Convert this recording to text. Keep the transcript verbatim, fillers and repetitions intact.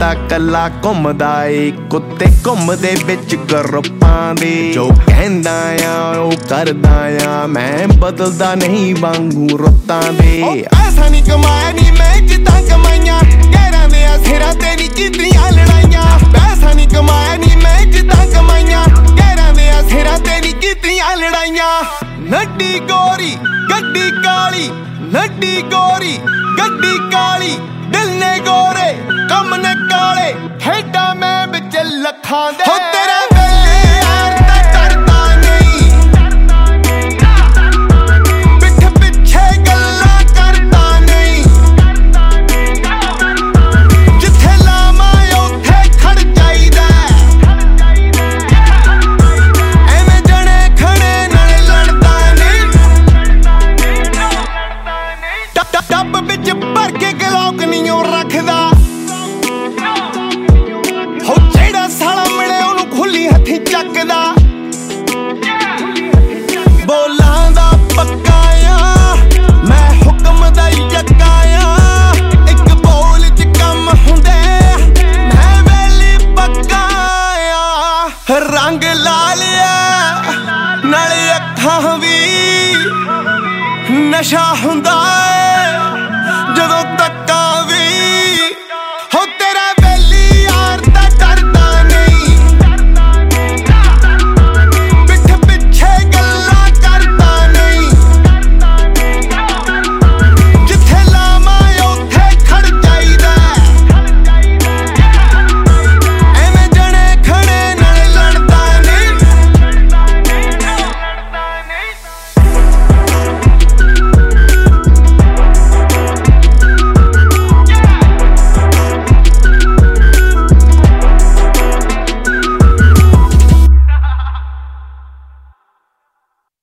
कला कला घुमदा ए कुत्ते घुमदे विच ग्रुपां दे जो कहंदा आ ओ करदा आ मैं बदलदा नहीं वांगू रुत्तां दे पैसा नहीं कमाया नी मैं जिद्दां कमाईयां गैरां दे सिरां ते नी कीतियां लड़ाइयां पैसा नहीं कमाया नी मैं जिद्दां कमाईयां गैरां दे सिरां ते नी कीतियां लड़ाइयां नड्डी गोरी गड्डी काली नड्डी गोरी गड्डी काली दिल ने गोरे कम ने काले हेडा मैं बिच लखां दे हो तेरा वेले यार दा करदा नहीं पिठ पिछे गल्लां करदा नहीं जिथे लावां उत्थे खड़ जाईदा एवें जने खड़े नाल लड़दा नहीं टप विच भर के गलौक नहीं